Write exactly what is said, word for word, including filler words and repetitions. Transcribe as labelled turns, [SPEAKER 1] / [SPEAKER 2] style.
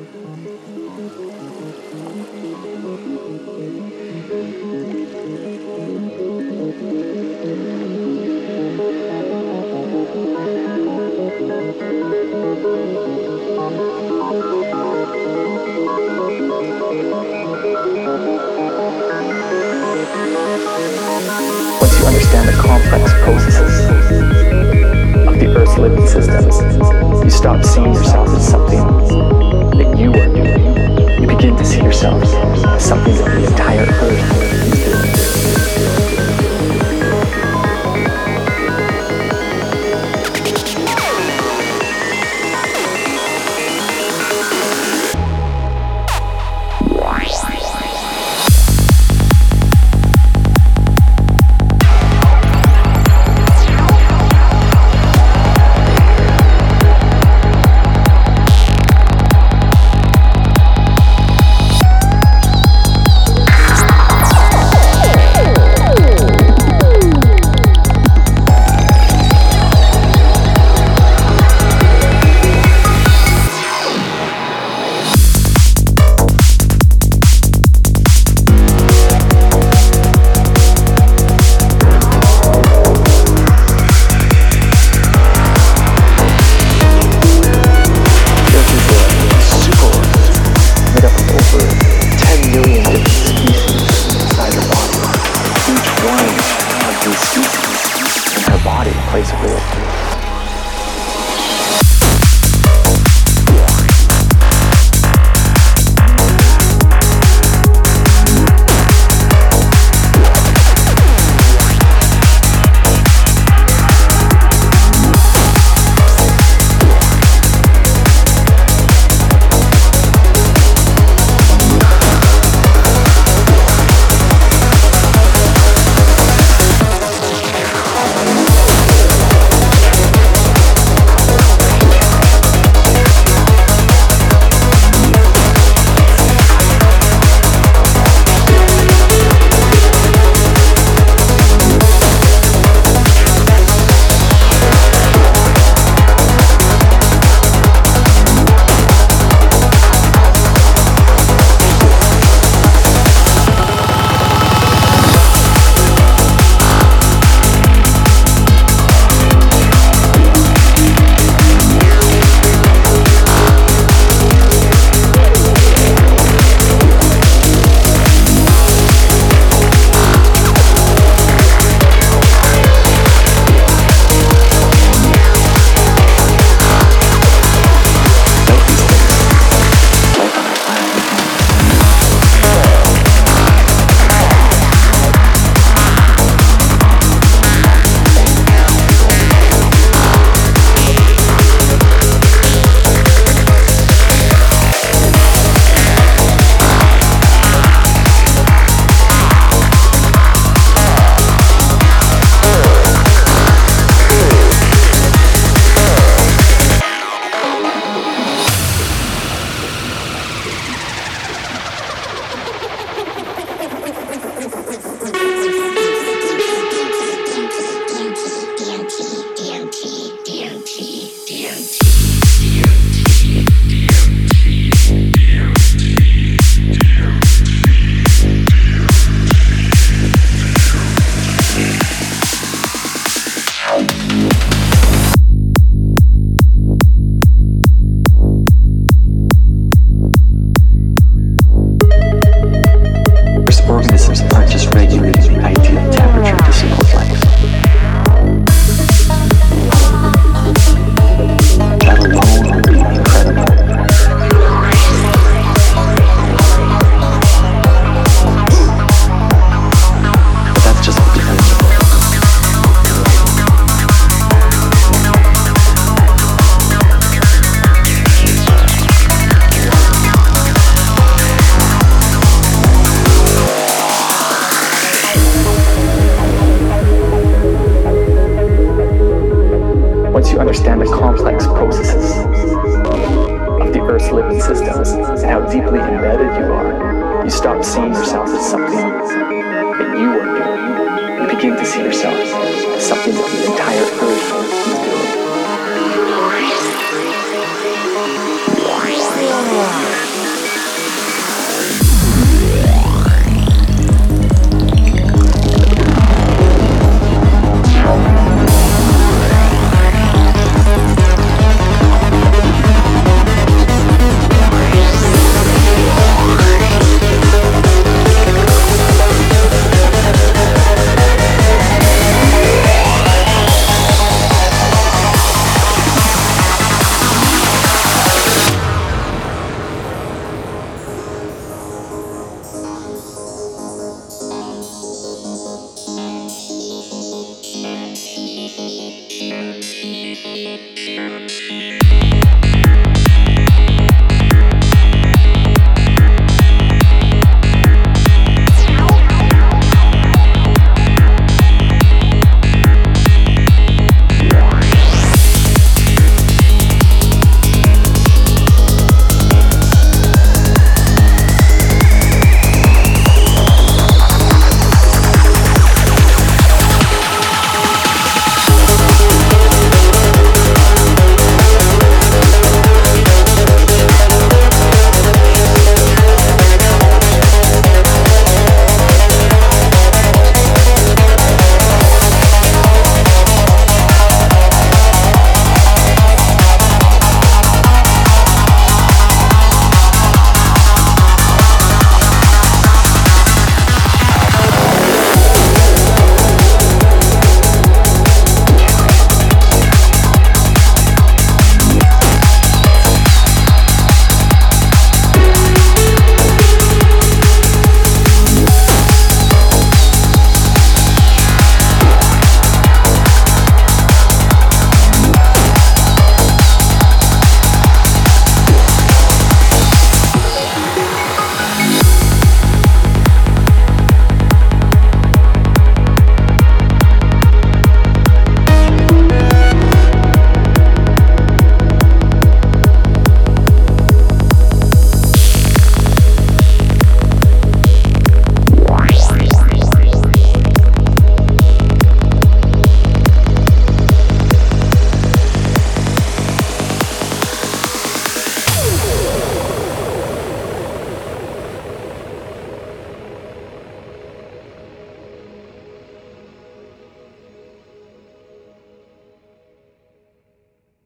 [SPEAKER 1] Once you understand the complex processes of the Earth's living systems, you stop seeing yourself as something that you are doing. You begin to see yourself as something that the entire Earth is doing. Plays a role. Once you understand the complex processes of the Earth's living systems and how deeply embedded you are, you stop seeing yourself as something that you are doing. You begin to see yourself as something that the entire Earth is doing.
[SPEAKER 2] Thank